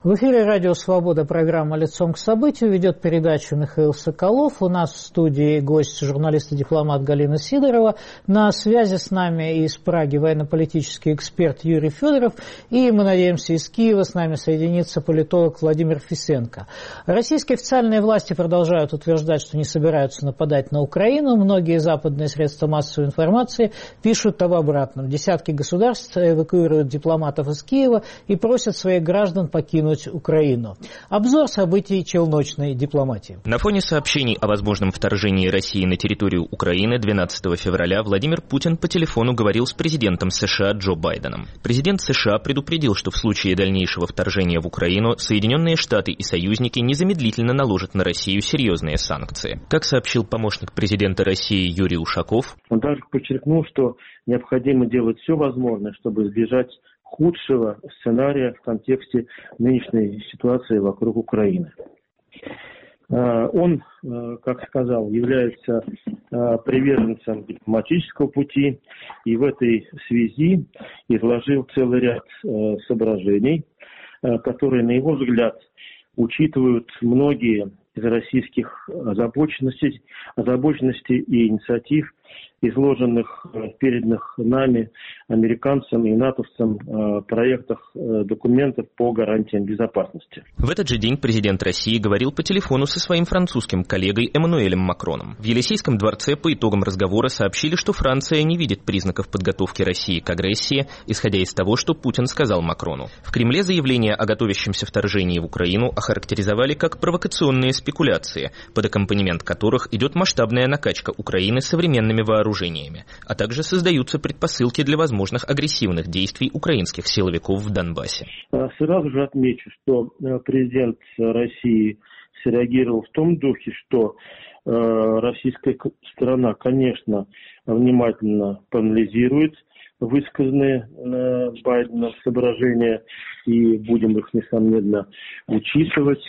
В эфире радио «Свобода», программа «Лицом к событию». Ведет передачу Михаил Соколов. У нас в студии гость, журналист и дипломат Галина Сидорова. На связи с нами из Праги военно-политический эксперт Юрий Федоров. И, мы надеемся, из Киева с нами соединится политолог Владимир Фисенко. Российские официальные власти продолжают утверждать, что не собираются нападать на Украину. Многие западные средства массовой информации пишут об обратном. Десятки государств эвакуируют дипломатов из Киева и просят своих граждан покинуть Украину. Обзор событий челночной дипломатии. На фоне сообщений о возможном вторжении России на территорию Украины 12 февраля Владимир Путин по телефону говорил с президентом США Джо Байденом. Президент США предупредил, что в случае дальнейшего вторжения в Украину Соединенные Штаты и союзники незамедлительно наложат на Россию серьезные санкции. Как сообщил помощник президента России Юрий Ушаков, он также подчеркнул, что необходимо делать все возможное, чтобы избежать худшего сценария в контексте нынешней ситуации вокруг Украины. Он, как сказал, является приверженцем дипломатического пути и в этой связи изложил целый ряд соображений, которые, на его взгляд, учитывают многие из российских озабоченностей и инициатив, изложенных переданных нами, американцам и натовцам, проектах документов по гарантиям безопасности. В этот же день президент России говорил по телефону со своим французским коллегой Эммануэлем Макроном. В Елисейском дворце по итогам разговора сообщили, что Франция не видит признаков подготовки России к агрессии, исходя из того, что Путин сказал Макрону. В Кремле заявление о готовящемся вторжении в Украину охарактеризовали как провокационные спекуляции, под аккомпанемент которых идет масштабная накачка Украины современными вооружениями, а также создаются предпосылки для возможных агрессивных действий украинских силовиков в Донбассе. Сразу же отмечу, что президент России среагировал в том духе, что российская сторона, конечно, внимательно проанализирует высказанные Байденом соображения и будем их, несомненно, учитывать.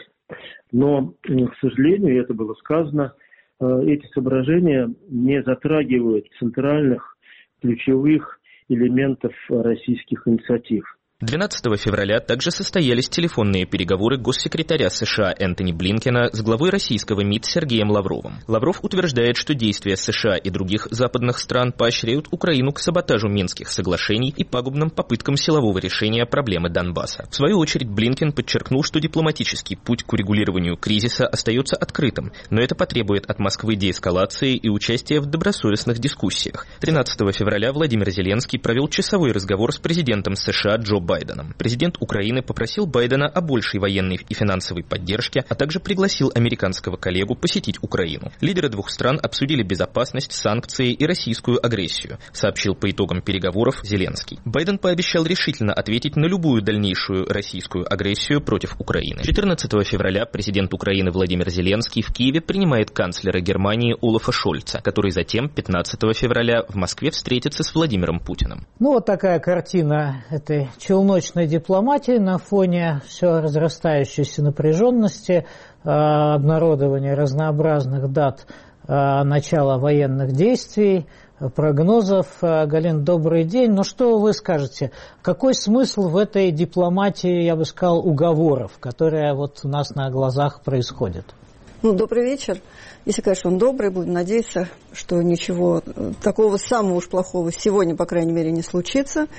Но, к сожалению, и это было сказано, эти соображения не затрагивают центральных, ключевых элементов российских инициатив. 12 февраля также состоялись телефонные переговоры госсекретаря США Энтони Блинкена с главой российского МИД Сергеем Лавровым. Лавров утверждает, что действия США и других западных стран поощряют Украину к саботажу Минских соглашений и пагубным попыткам силового решения проблемы Донбасса. В свою очередь Блинкен подчеркнул, что дипломатический путь к урегулированию кризиса остается открытым, но это потребует от Москвы деэскалации и участия в добросовестных дискуссиях. 13 февраля Владимир Зеленский провел часовой разговор с президентом США Джо Байденом. Президент Украины попросил Байдена о большей военной и финансовой поддержке, а также пригласил американского коллегу посетить Украину. Лидеры двух стран обсудили безопасность, санкции и российскую агрессию, сообщил по итогам переговоров Зеленский. Байден пообещал решительно ответить на любую дальнейшую российскую агрессию против Украины. 14 февраля президент Украины Владимир Зеленский в Киеве принимает канцлера Германии Олафа Шольца, который затем 15 февраля в Москве встретится с Владимиром Путиным. Ну, вот такая картина этой челночной дипломатии на фоне все разрастающейся напряженности, обнародования разнообразных дат начала военных действий, прогнозов. Галин, добрый день. Ну, что вы скажете? Какой смысл в этой дипломатии, я бы сказал, уговоров, которая вот у нас на глазах происходит? Ну, добрый вечер. Если, конечно, он добрый, будем надеяться, что ничего такого самого уж плохого сегодня, по крайней мере, не случится.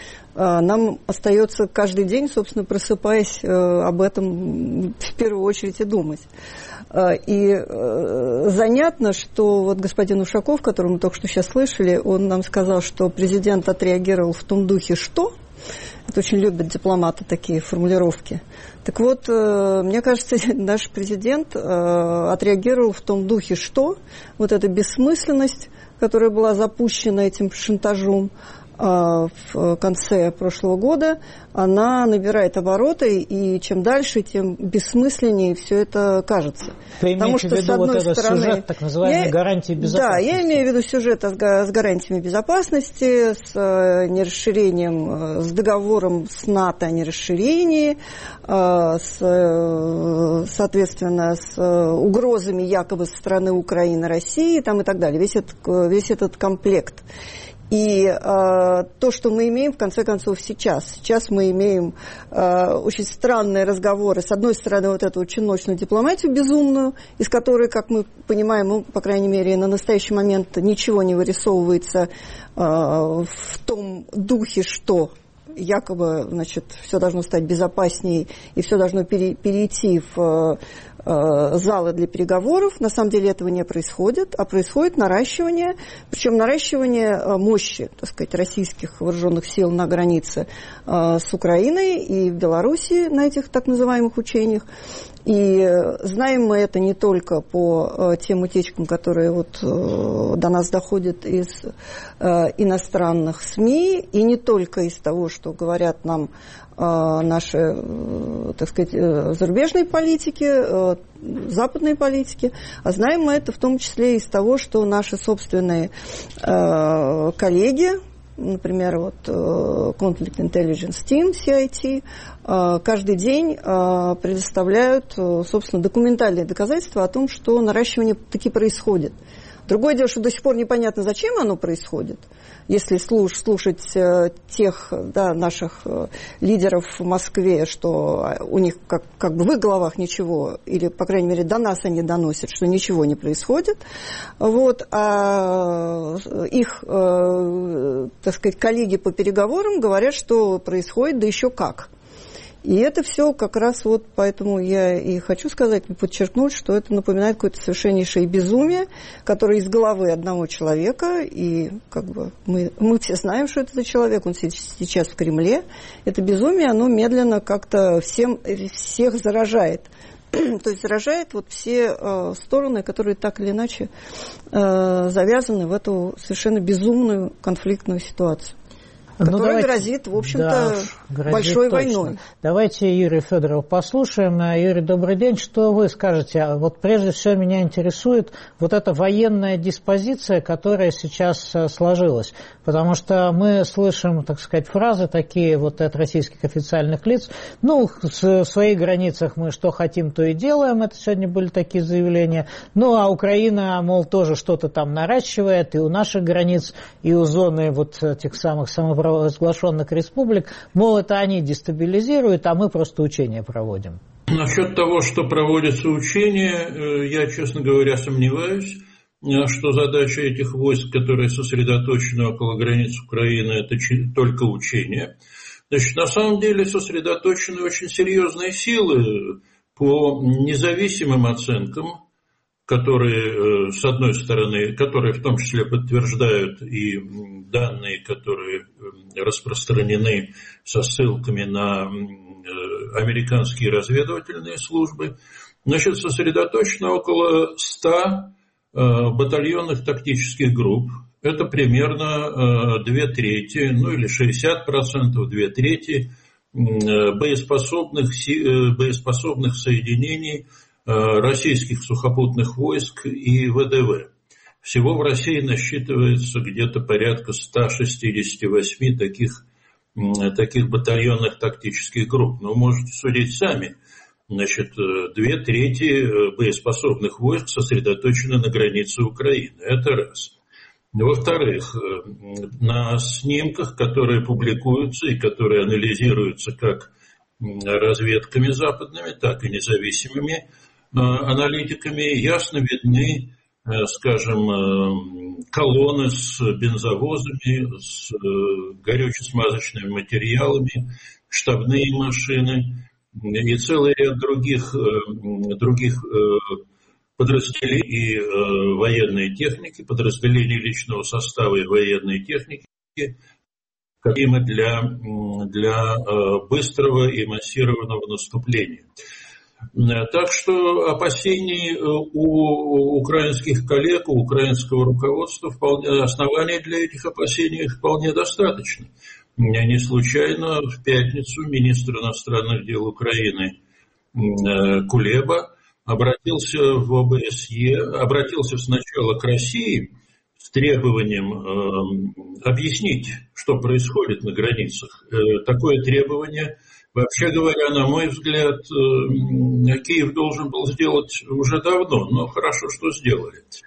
Нам остается каждый день, собственно, просыпаясь, об этом в первую очередь и думать. И занятно, что вот господин Ушаков, которого мы только что сейчас слышали, он нам сказал, что президент отреагировал в том духе, что... Это очень любят дипломаты такие формулировки. Так вот, мне кажется, наш президент отреагировал в том духе, что вот эта бессмысленность, которая была запущена этим шантажом в конце прошлого года, она набирает обороты, и чем дальше, тем бессмысленнее все это кажется. Ты имеешь в виду с одной вот стороны, сюжет, так называемый, гарантии безопасности? Да, я имею в виду сюжет с гарантиями безопасности, с нерасширением, с договором с НАТО о нерасширении, соответственно, с угрозами якобы со стороны Украины, России там, и так далее. Весь этот комплект. И то, что мы имеем, в конце концов, сейчас мы имеем очень странные разговоры. С одной стороны, вот эту чиночную дипломатию безумную, из которой, как мы понимаем, ну, по крайней мере, на настоящий момент ничего не вырисовывается в том духе, что якобы, значит, все должно стать безопаснее и все должно перейти в залы для переговоров. На самом деле этого не происходит, а происходит наращивание, причем наращивание мощи, так сказать, российских вооруженных сил на границе с Украиной и в Белоруссии на этих так называемых учениях. И знаем мы это не только по тем утечкам, которые вот до нас доходят из иностранных СМИ, и не только из того, что говорят нам наши, так сказать, зарубежные политики, западные политики, а знаем мы это в том числе из того, что наши собственные коллеги, например, вот Conflict Intelligence Team, CIT, каждый день предоставляют, собственно, документальные доказательства о том, что наращивание таки происходит. Другое дело, что до сих пор непонятно, зачем оно происходит. Если слушать тех, да, наших лидеров в Москве, что у них как бы в их головах ничего, или, по крайней мере, до нас они доносят, что ничего не происходит, вот, а их, так сказать, коллеги по переговорам говорят, что происходит, да еще как. И это все как раз вот поэтому я и хочу сказать, подчеркнуть, что это напоминает какое-то совершеннейшее безумие, которое из головы одного человека, и как бы мы все знаем, что это за человек, он сейчас в Кремле. Это безумие, оно медленно как-то всех заражает. То есть заражает вот все стороны, которые так или иначе завязаны в эту совершенно безумную конфликтную ситуацию, которая грозит, в общем-то, да, большой войной. Давайте Юрия Федорова послушаем. Юрий, добрый день. Что вы скажете? Вот прежде всего меня интересует вот эта военная диспозиция, которая сейчас сложилась. Потому что мы слышим, так сказать, фразы такие вот от российских официальных лиц. Ну, в своих границах мы что хотим, то и делаем. Это сегодня были такие заявления. Ну, а Украина, мол, тоже что-то там наращивает. И у наших границ, и у зоны вот этих самых самопровозглашенных республик. Мол, это они дестабилизируют, а мы просто учения проводим. Насчет того, что проводятся учения, я, честно говоря, сомневаюсь, что задача этих войск, которые сосредоточены около границ Украины, это только учения. Значит, на самом деле сосредоточены очень серьезные силы по независимым оценкам, которые, с одной стороны, которые в том числе подтверждают и данные, которые распространены со ссылками на американские разведывательные службы, значит, сосредоточено около 100 батальонных тактических групп. Это примерно 2/3, ну или 60%, 2/3 боеспособных соединений российских сухопутных войск и ВДВ. Всего в России насчитывается где-то порядка 168 таких батальонных тактических групп. Но вы можете судить сами. Значит, 2/3 боеспособных войск сосредоточены на границе Украины. Это раз. Во-вторых, на снимках, которые публикуются и которые анализируются как разведками западными, так и независимыми аналитиками, ясно видны, скажем, колонны с бензовозами, с горюче-смазочными материалами, штабные машины и целый ряд других подразделений и военной техники, подразделений личного состава и военной техники, необходимы для быстрого и массированного наступления. Так что опасений у украинских коллег, у украинского руководства оснований для этих опасений вполне достаточно. Не случайно в пятницу министр иностранных дел Украины Кулеба обратился в ОБСЕ, обратился сначала к России с требованием объяснить, что происходит на границах. Такое требование, вообще говоря, на мой взгляд, Киев должен был сделать уже давно, но хорошо, что сделали.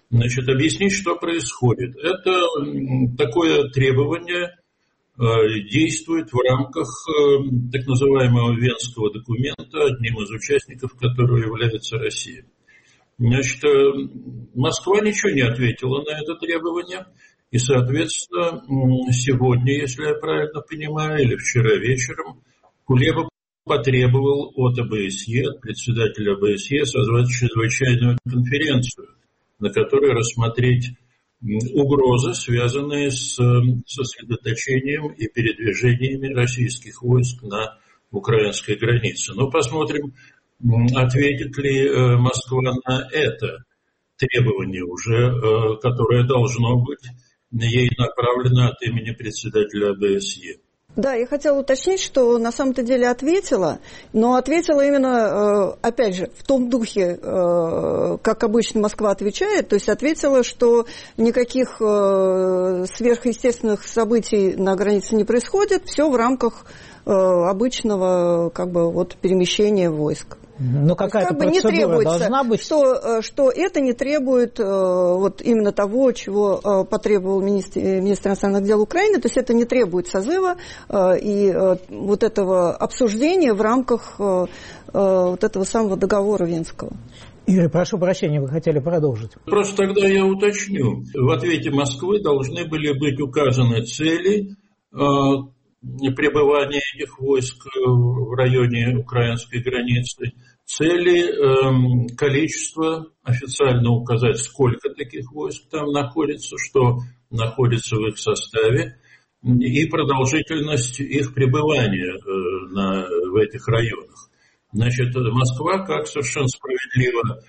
Значит, объяснить, что происходит. Это такое требование действует в рамках так называемого Венского документа, одним из участников которого является Россия. Значит, Москва ничего не ответила на это требование, и, соответственно, сегодня, если я правильно понимаю, или вчера вечером, Кулеба потребовал от ОБСЕ, от председателя ОБСЕ, созвать чрезвычайную конференцию, на которой рассмотреть угрозы, связанные с сосредоточением и передвижениями российских войск на украинской границе. Но посмотрим, ответит ли Москва на это требование уже, которое должно быть ей направлено от имени председателя ОБСЕ. Да, я хотела уточнить, что на самом-то деле ответила, но ответила именно, опять же, в том духе, как обычно Москва отвечает, то есть ответила, что никаких сверхъестественных событий на границе не происходит, все в рамках обычного перемещения войск. Но какая-то процедура должна быть? Что это не требует именно того, чего потребовал министр иностранных дел Украины, то есть это не требует созыва и вот этого обсуждения в рамках вот этого самого договора Венского. Юрий, прошу прощения, вы хотели продолжить. Просто тогда я уточню. В ответе Москвы должны были быть указаны цели пребывания этих войск в районе украинской границы, цели, количество, официально указать, сколько таких войск там находится, что находится в их составе, и продолжительность их пребывания в этих районах. Значит, Москва, как совершенно справедливо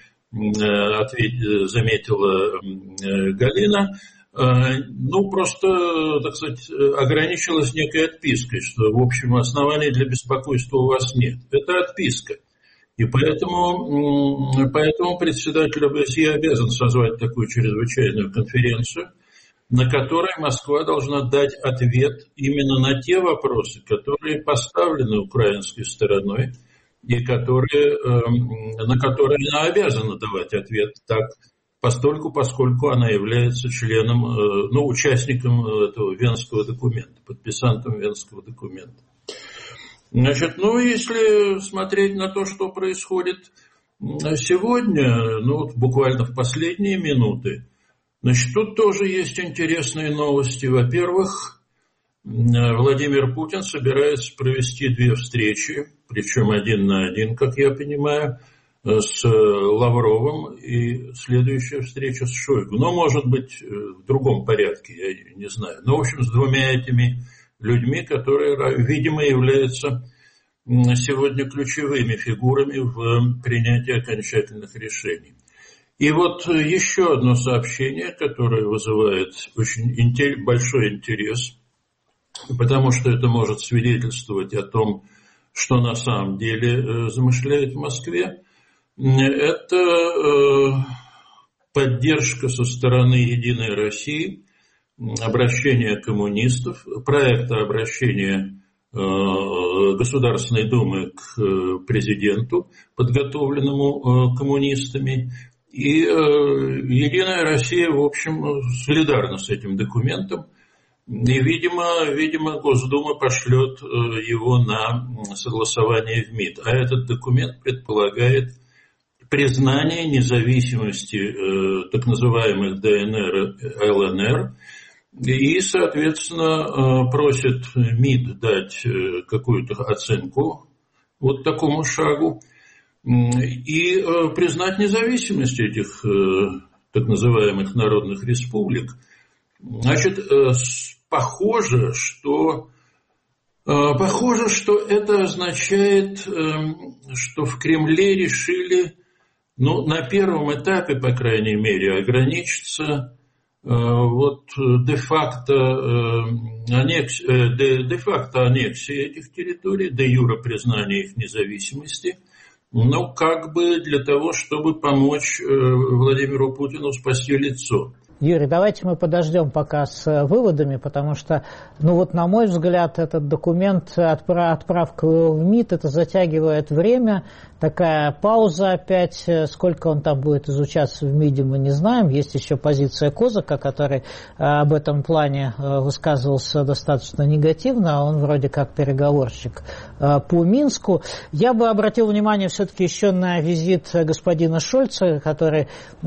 заметила Галина, просто, так сказать, ограничилась некой отпиской, что, в общем, оснований для беспокойства у вас нет. Это отписка. И поэтому председатель ОБСЕ обязан созвать такую чрезвычайную конференцию, на которой Москва должна дать ответ именно на те вопросы, которые поставлены украинской стороной, и на которые она обязана давать ответ так, поскольку она является участником этого Венского документа, подписантом Венского документа. Значит, если смотреть на то, что происходит сегодня, буквально в последние минуты, значит, тут тоже есть интересные новости. Во-первых, Владимир Путин собирается провести 2 встречи, причем 1 на 1, как я понимаю, с Лавровым, и следующая встреча с Шойгу. Может быть, в другом порядке, я не знаю. В общем, с 2 этими людьми, которые, видимо, являются сегодня ключевыми фигурами в принятии окончательных решений. И еще одно сообщение, которое вызывает очень большой интерес, потому что это может свидетельствовать о том, что на самом деле замышляет в Москве. Это поддержка со стороны «Единой России», обращение коммунистов, проекта обращения Государственной Думы к президенту, подготовленному коммунистами. И «Единая Россия», в общем, солидарна с этим документом. И, видимо, Госдума пошлет его на согласование в МИД. А этот документ предполагает признание независимости так называемых ДНР и ЛНР, и, соответственно, просит МИД дать какую-то оценку такому шагу и признать независимость этих так называемых народных республик. Значит, похоже, что это означает, что в Кремле решили, на первом этапе, по крайней мере, ограничиться де-факто аннексией этих территорий, де-юре признание их независимости, для того, чтобы помочь Владимиру Путину спасти лицо. Юрий, давайте мы подождем пока с выводами, потому что, на мой взгляд, этот документ, отправка в МИД, это затягивает время, такая пауза опять, сколько он там будет изучаться в МИДе, мы не знаем. Есть еще позиция Козака, который об этом плане высказывался достаточно негативно, а он вроде как переговорщик по Минску. Я бы обратил внимание все-таки еще на визит господина Шольца, который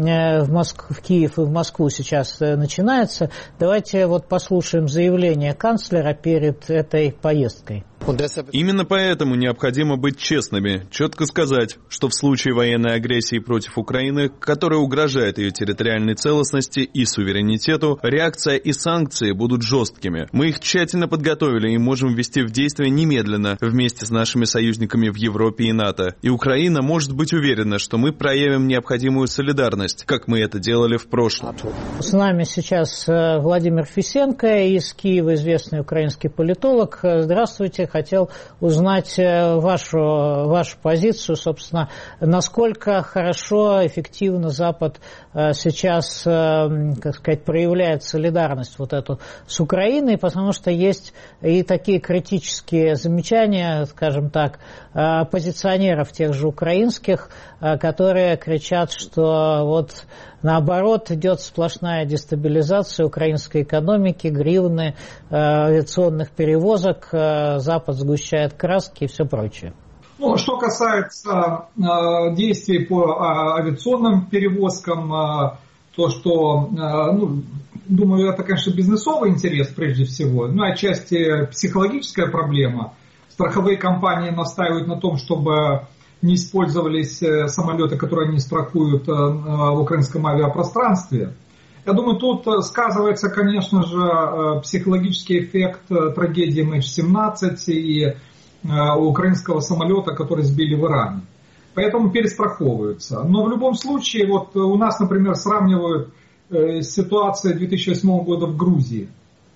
в Киев и в Москву сейчас начинается. Давайте послушаем заявление канцлера перед этой поездкой. Именно поэтому необходимо быть честными, четко сказать, что в случае военной агрессии против Украины, которая угрожает ее территориальной целостности и суверенитету, реакция и санкции будут жесткими. Мы их тщательно подготовили и можем ввести в действие немедленно вместе с нашими союзниками в Европе и НАТО. И Украина может быть уверена, что мы проявим необходимую солидарность, как мы это делали в прошлом. С нами сейчас Владимир Фисенко из Киева, известный украинский политолог. Здравствуйте. Хотел узнать вашу позицию, собственно, насколько хорошо, эффективно Запад сейчас, проявляет солидарность эту с Украиной, потому что есть и такие критические замечания, скажем так, оппозиционеров тех же украинских, которые кричат, что наоборот, идет сплошная дестабилизация украинской экономики, гривны, авиационных перевозок, Запад сгущает краски и все прочее. Что касается действий по авиационным перевозкам, то, что, думаю, это, конечно, бизнесовый интерес прежде всего, отчасти психологическая проблема. Страховые компании настаивают на том, чтобы не использовались самолеты, которые они страхуют в украинском авиапространстве. Я думаю, тут сказывается, конечно же, психологический эффект трагедии MH17 и украинского самолета, который сбили в Иране. Поэтому перестраховываются. Но в любом случае, у нас, например, сравнивают ситуацию 2008 года в Грузии,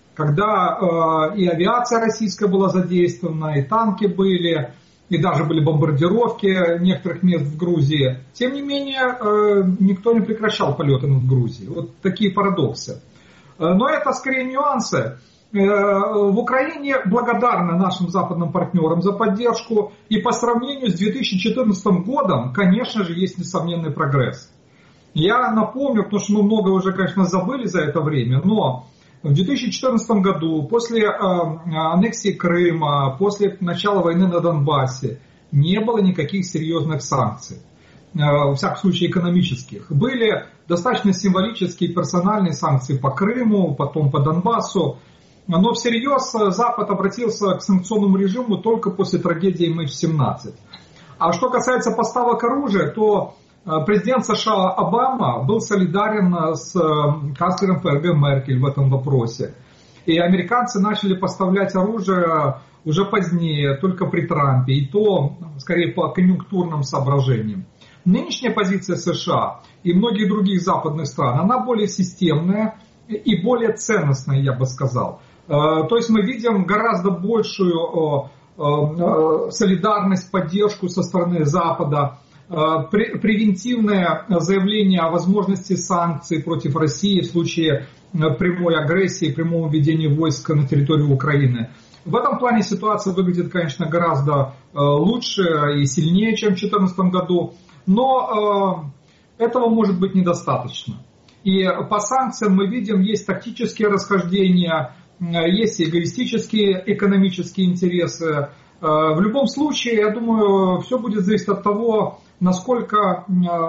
когда и авиация российская была задействована, и танки были, и даже были бомбардировки некоторых мест в Грузии. Тем не менее, никто не прекращал полеты над Грузией. Такие парадоксы. Но это скорее нюансы. В Украине благодарны нашим западным партнерам за поддержку. И по сравнению с 2014 годом, конечно же, есть несомненный прогресс. Я напомню, потому что мы много уже, конечно, забыли за это время, но в 2014 году, после аннексии Крыма, после начала войны на Донбассе, не было никаких серьезных санкций, во всяком случае экономических. Были достаточно символические персональные санкции по Крыму, потом по Донбассу, но всерьез Запад обратился к санкционному режиму только после трагедии MH17. А что касается поставок оружия, то президент США Обама был солидарен с канцлером ФРГ Меркель в этом вопросе. И американцы начали поставлять оружие уже позднее, только при Трампе, и то, скорее, по конъюнктурным соображениям. Нынешняя позиция США и многих других западных стран, она более системная и более ценностная, я бы сказал. То есть мы видим гораздо большую солидарность, поддержку со стороны Запада, превентивное заявление о возможности санкций против России в случае прямой агрессии, прямого введения войск на территорию Украины. В этом плане ситуация выглядит, конечно, гораздо лучше и сильнее, чем в 2014 году, но этого может быть недостаточно. И по санкциям мы видим, есть тактические расхождения, есть эгоистические экономические интересы. В любом случае, я думаю, все будет зависеть от того, насколько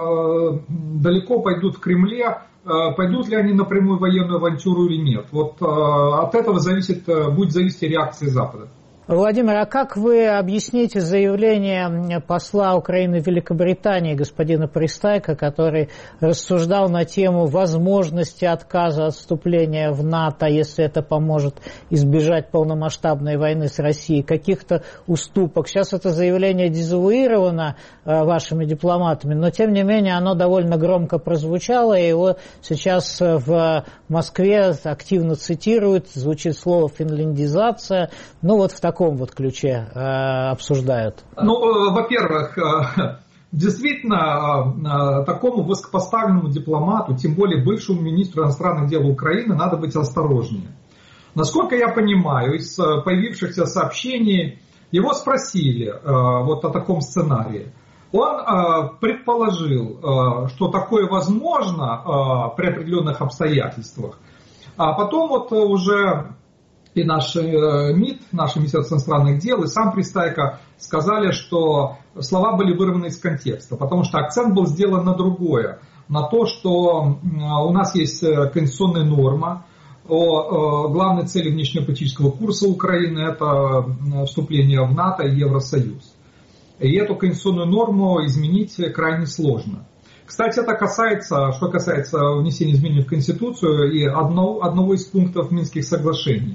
далеко пойдут в Кремле, пойдут ли они на прямую военную авантюру или нет. От этого будет зависеть и реакция Запада. Владимир, а как вы объясните заявление посла Украины в Великобритании господина Пристайка, который рассуждал на тему возможности отказа от вступления в НАТО, если это поможет избежать полномасштабной войны с Россией, каких-то уступок? Сейчас это заявление дезавуировано вашими дипломатами, но тем не менее оно довольно громко прозвучало, и его сейчас в Москве активно цитируют, звучит слово «финляндизация», в таком ключе обсуждают? Во-первых, действительно, такому высокопоставленному дипломату, тем более бывшему министру иностранных дел Украины, надо быть осторожнее. Насколько я понимаю, из появившихся сообщений, его спросили вот о таком сценарии. Он предположил, что такое возможно при определенных обстоятельствах. А потом вот уже и наш МИД, наше Министерство иностранных дел, и сам Пристайко сказали, что слова были вырваны из контекста, потому что акцент был сделан на другое, на то, что у нас есть конституционная норма о главной цели внешнеполитического курса Украины – это вступление в НАТО и Евросоюз. И эту конституционную норму изменить крайне сложно. Кстати, это касается внесения изменений в Конституцию и одного из пунктов Минских соглашений.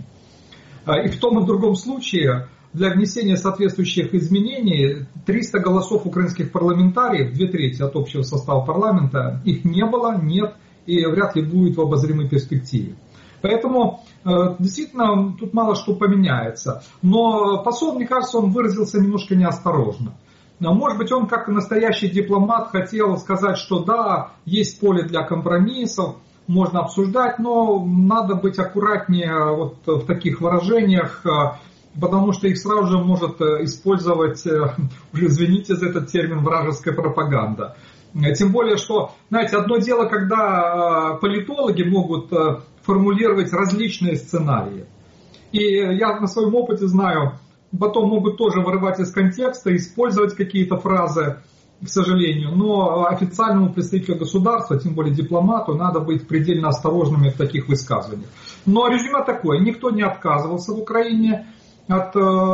И в том и другом случае для внесения соответствующих изменений 300 голосов украинских парламентариев, 2/3 от общего состава парламента, их не было, нет и вряд ли будет в обозримой перспективе. Поэтому действительно тут мало что поменяется. Но посол, мне кажется, он выразился немножко неосторожно. Может быть, он как настоящий дипломат хотел сказать, что да, есть поле для компромиссов, можно обсуждать, но надо быть аккуратнее вот в таких выражениях, потому что их сразу же может использовать, уже извините за этот термин, вражеская пропаганда. Тем более, что, знаете, одно дело, когда политологи могут формулировать различные сценарии. И я на своем опыте знаю, потом могут тоже вырывать из контекста, использовать какие-то фразы, к сожалению. Но официальному представителю государства, тем более дипломату, надо быть предельно осторожными в таких высказываниях. Но резюме такое: никто не отказывался в Украине от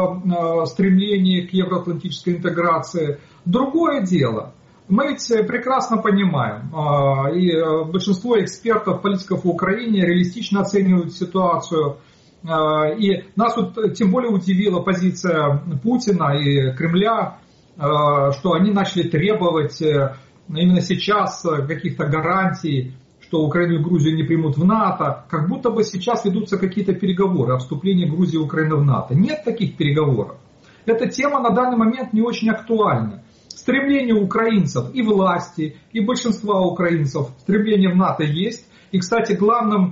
стремления к евроатлантической интеграции. Другое дело. Мы ведь прекрасно понимаем, и большинство экспертов, политиков в Украине реалистично оценивают ситуацию. И нас вот тем более удивила позиция Путина и Кремля, что они начали требовать именно сейчас каких-то гарантий, что Украину и Грузию не примут в НАТО, как будто бы сейчас ведутся какие-то переговоры о вступлении Грузии и Украины в НАТО. Нет таких переговоров. Эта тема на данный момент не очень актуальна. Стремление украинцев и власти, и большинства украинцев, стремление в НАТО есть. И, кстати, главным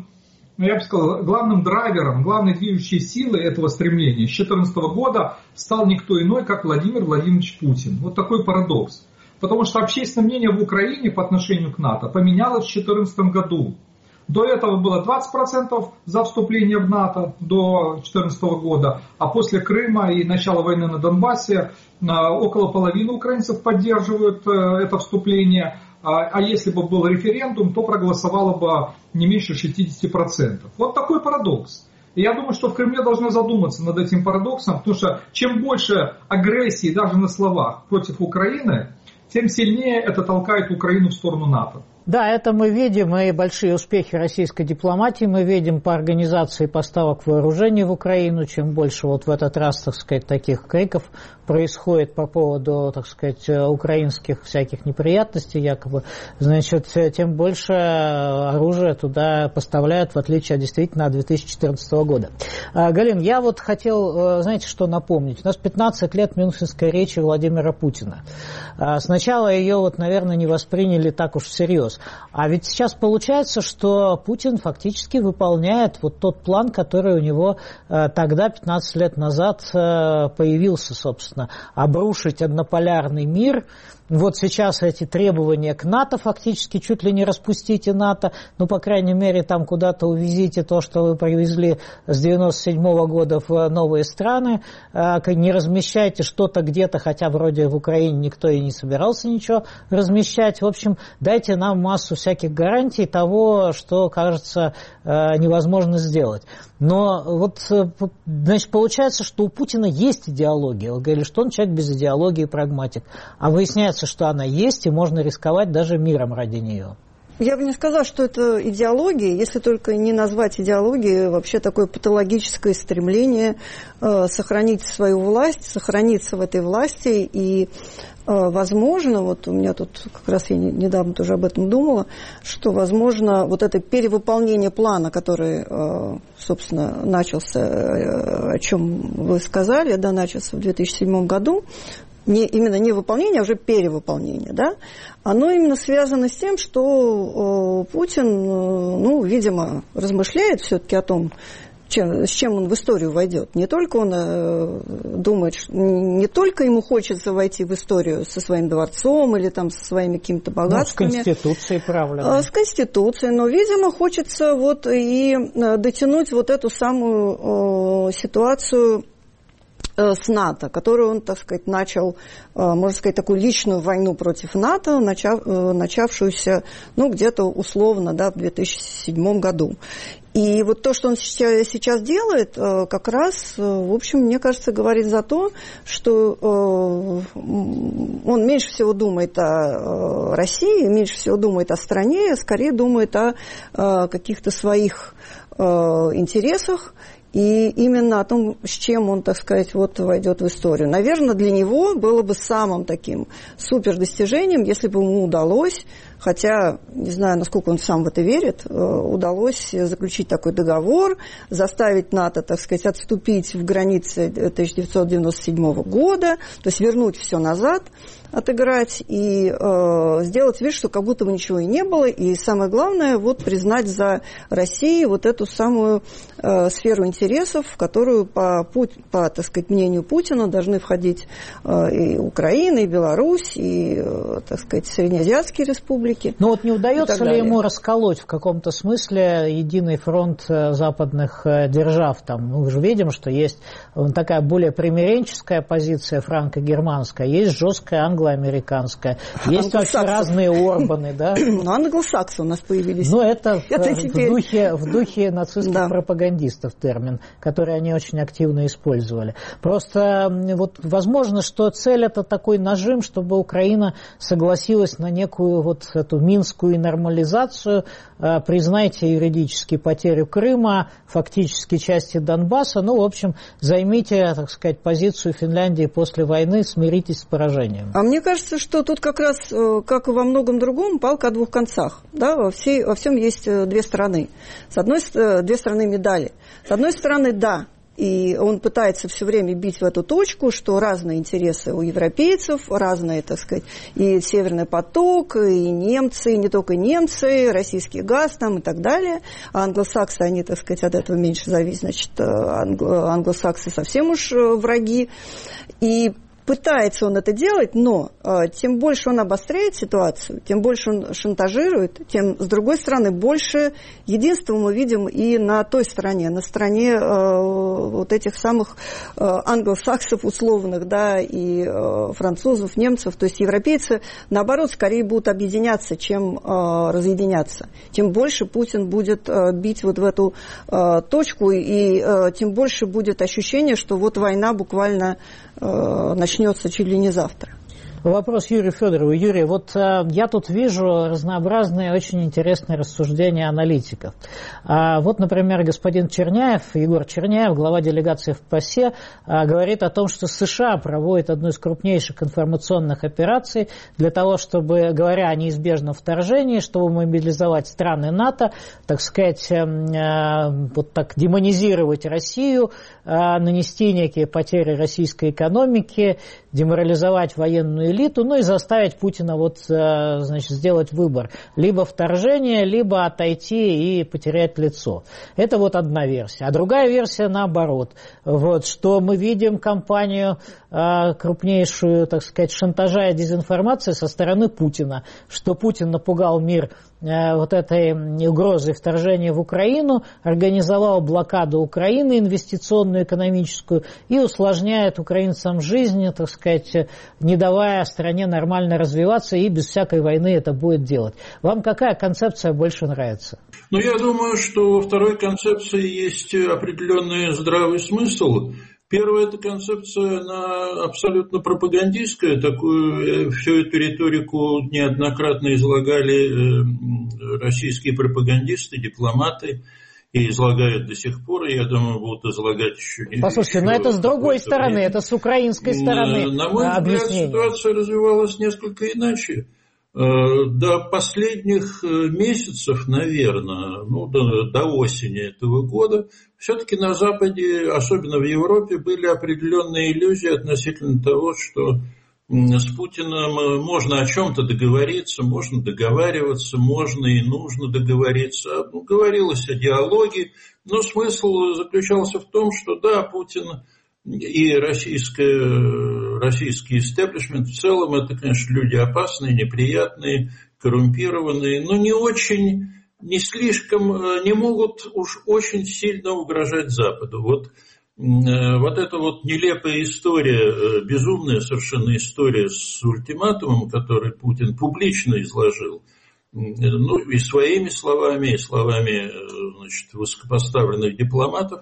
драйвером, главной движущей силой этого стремления с 2014 года стал никто иной, как Владимир Владимирович Путин. Вот такой парадокс. Потому что общественное мнение в Украине по отношению к НАТО поменялось в 2014 году. До этого было 20% за вступление в НАТО до 2014 года, а после Крыма и начала войны на Донбассе около половины украинцев поддерживают это вступление. А если бы был референдум, то проголосовало бы не меньше 60%. Вот такой парадокс. И я думаю, что в Кремле должны задуматься над этим парадоксом, потому что чем больше агрессии даже на словах против Украины, тем сильнее это толкает Украину в сторону НАТО. Да, это мы видим, и большие успехи российской дипломатии мы видим по организации поставок вооружений в Украину. Чем больше вот в этот раз, так сказать, таких криков происходит по поводу, так сказать, украинских всяких неприятностей якобы, значит, тем больше оружия туда поставляют, в отличие действительно от 2014 года. Галин, я вот хотел, знаете, что напомнить. У нас 15 лет Мюнхенской речи Владимира Путина. Сначала ее, вот, наверное, не восприняли так уж всерьез. А ведь сейчас получается, что Путин фактически выполняет вот тот план, который у него тогда, 15 лет назад, появился, собственно, обрушить однополярный мир. Вот сейчас эти требования к НАТО фактически чуть ли не распустите НАТО, ну, по крайней мере, там куда-то увезите то, что вы привезли с 97 года в новые страны, не размещайте что-то где-то, хотя вроде в Украине никто и не собирался ничего размещать. В общем, дайте нам массу всяких гарантий того, что, кажется, невозможно сделать. Но вот, значит, получается, что у Путина есть идеология. Он говорит, что он человек без идеологии, прагматик. А выясняется, что она есть, и можно рисковать даже миром ради нее. Я бы не сказала, что это идеология, если только не назвать идеологией вообще такое патологическое стремление сохранить свою власть, сохраниться в этой власти. И, возможно, вот у меня тут как раз я недавно тоже об этом думала, что, возможно, вот это перевыполнение плана, который, собственно, начался, о чем вы сказали, да, начался в 2007 году, именно не выполнение, а уже перевыполнение, да, оно именно связано с тем, что Путин, видимо, размышляет все-таки о том, с чем он в историю войдет. Не только он думает, не только ему хочется войти в историю со своим дворцом или там со своими какими-то богатствами. С Конституцией, правильно. С Конституцией, но, видимо, хочется и дотянуть эту самую ситуацию с НАТО, которую он, так сказать, начал, можно сказать, такую личную войну против НАТО, начавшуюся, где-то условно, в 2007 году. И то, что он сейчас делает, как раз, в общем, мне кажется, говорит за то, что он меньше всего думает о России, меньше всего думает о стране, скорее думает о каких-то своих интересах, и именно о том, с чем он, так сказать, войдет в историю. Наверное, для него было бы самым таким супердостижением, если бы ему удалось, хотя, не знаю, насколько он сам в это верит, удалось заключить такой договор, заставить НАТО, так сказать, отступить в границы 1997 года, то есть вернуть все назад, отыграть и сделать вид, что как будто бы ничего и не было, и самое главное, признать за Россией эту самую сферу интересов, в которую по, так сказать, мнению Путина должны входить и Украина, и Беларусь, и, так сказать, среднеазиатские республики. Но не удается ли ему расколоть в каком-то смысле единый фронт западных держав? Мы же видим, что есть такая более примиренческая позиция франко-германская, есть жесткая англо-американская, есть вообще разные Орбаны, да? Англосаксы у нас появились. Это в духе нацистских пропагандистов термин, который они очень активно использовали. Просто возможно, что цель это такой нажим, чтобы Украина согласилась на некую эту минскую нормализацию, признайте юридически потерю Крыма, фактически части Донбасса, в общем, займите, так сказать, позицию Финляндии после войны, смиритесь с поражением. А мне кажется, что тут как раз, как и во многом другом, палка о двух концах. Да? Во всем есть две стороны. Две стороны медали. С одной стороны, да, и он пытается все время бить в эту точку, что разные интересы у европейцев, разные, так сказать, и Северный поток, и немцы, и не только немцы, российский газ и так далее. А англосаксы, они, так сказать, от этого меньше зависят, значит, англосаксы совсем уж враги. И пытается он это делать, но тем больше он обостряет ситуацию, тем больше он шантажирует, тем, с другой стороны, больше единства мы видим и на той стороне, на стороне этих самых англосаксов условных, да, и французов, немцев. То есть европейцы, наоборот, скорее будут объединяться, чем разъединяться. Тем больше Путин будет бить в эту точку, и тем больше будет ощущение, что война буквально начнется чуть ли не завтра. Вопрос Юрию Федорову. Юрий, я тут вижу разнообразные, очень интересные рассуждения аналитиков. Например, господин Черняев, Егор Черняев, глава делегации в ПАСЕ, говорит о том, что США проводят одну из крупнейших информационных операций для того, чтобы, говоря о неизбежном вторжении, чтобы мобилизовать страны НАТО, так сказать, так демонизировать Россию, нанести некие потери российской экономике, деморализовать военную элиту, и заставить Путина сделать выбор. Либо вторжение, либо отойти и потерять лицо. Это одна версия. А другая версия наоборот. Что мы видим кампанию крупнейшую, так сказать, шантажа и дезинформации со стороны Путина. Что Путин напугал мир этой угрозой вторжения в Украину, организовал блокаду Украины, инвестиционную, экономическую, и усложняет украинцам жизнь, так сказать, не давая стране нормально развиваться, и без всякой войны это будет делать. Вам какая концепция больше нравится? Я думаю, что во второй концепции есть определенный здравый смысл. Первая эта концепция, она абсолютно пропагандистская, всю эту риторику неоднократно излагали российские пропагандисты, дипломаты, и излагают до сих пор, и я думаю, будут излагать еще не. Послушайте, но это с другой стороны, это с украинской стороны. На мой взгляд, ситуация развивалась несколько иначе. До последних месяцев, наверное, до осени этого года, все-таки на Западе, особенно в Европе, были определенные иллюзии относительно того, что с Путиным можно о чем-то договориться, можно договариваться, можно и нужно договориться. Говорилось о диалоге, но смысл заключался в том, что да, Путин и российский истеблишмент в целом, это, конечно, люди опасные, неприятные, коррумпированные, но не очень, не слишком, не могут уж очень сильно угрожать Западу. Вот эта вот нелепая история, безумная совершенно история с ультиматумом, который Путин публично изложил, ну и своими словами, и словами, значит, высокопоставленных дипломатов,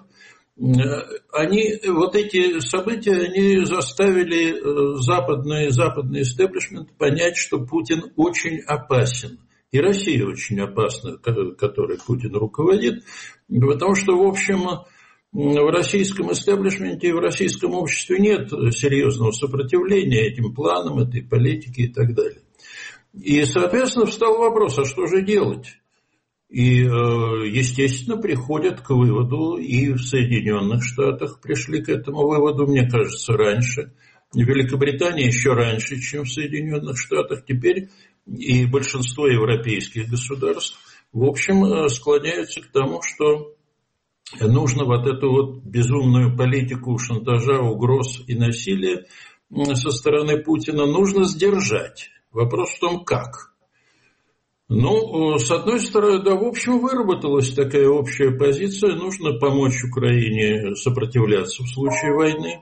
вот эти события, они заставили западный истеблишмент понять, что Путин очень опасен. И Россия очень опасна, которой Путин руководит, потому что, в общем, в российском истеблишменте и в российском обществе нет серьезного сопротивления этим планам, этой политике и так далее. И, соответственно, встал вопрос, а что же делать? И, естественно, приходят к выводу, и в Соединенных Штатах пришли к этому выводу, мне кажется, раньше. В Великобритании еще раньше, чем в Соединенных Штатах. Теперь и большинство европейских государств, в общем, склоняются к тому, что нужно вот эту вот безумную политику шантажа, угроз и насилия со стороны Путина нужно сдержать. Вопрос в том, как. Ну, с одной стороны, да, в общем, выработалась такая общая позиция. Нужно помочь Украине сопротивляться в случае войны.